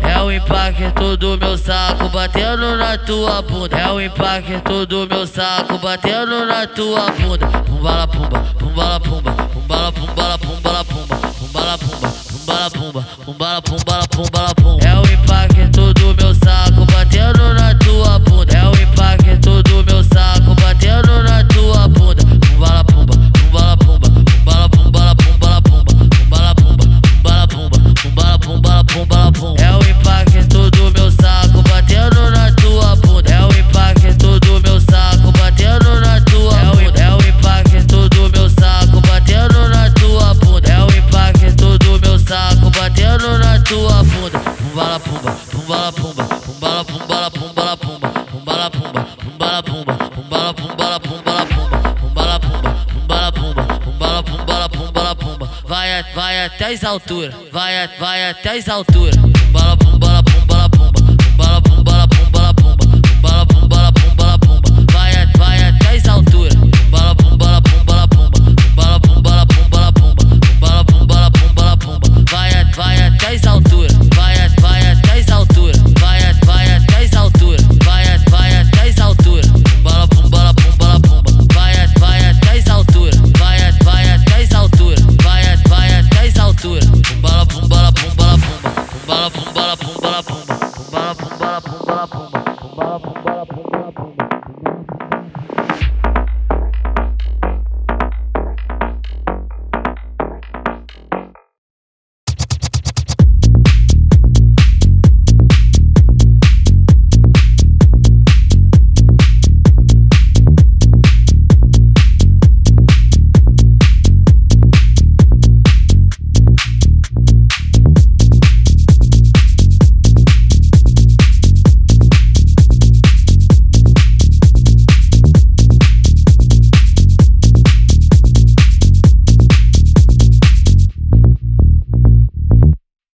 É o impacto do meu saco batendo na tua bunda. É o impacto do meu saco batendo na tua bunda. Pumbala pumba, pumbala pumba, pumbala pumbala pumbala pumba, pumbala pumba, pumbala pumba, pumbala pumbala pumbala pumba. É o impacto do meu saco batendo na tua bunda. É o impacto do meu saco batendo na tua bunda. Pumbala pumba, pumbala pumba, pumbala pumbala pumbala pumba, pumbala pumba, pumbala pumba, pumbala pumbala pumbala pumba. É o impacto do meu saco batendo na tua bunda. É o impacto do meu saco batendo na tua bunda. É o impacto do meu saco batendo na tua bunda. É o impacto do meu saco batendo na tua bunda. Pumbala pumba, pumbala pumba, pumbala pumbala pumbala pumba, pumbala pumba, pumbala pumba, pumbala pumbala pumbala pumba, pumbala pumba, pumbala pumba, pumbala pumbala pumbala pumba. Vai até as alturas, vai até as alturas. Pumbala pumbala pumbala pumba, pumbala pumbala pumbala pumba, pumbala pumbala pumbala pumba. Vai até as alturas. Pumbala pumbala pumbala pumba, pumbala pumbala pumbala pumba, pumbala pumbala pumbala pumba. Vai até as alturas. Vai até as alturas. Vai até as alturas. Vai até as alturas. Pumbala pumbala pumbala pumba. Vai até as alturas. Vai até as alturas. Vai até as alturas. Pumbala pumbala pumbala pumba. Pumbala pumbala pumbala pumba. Pumbala pumbala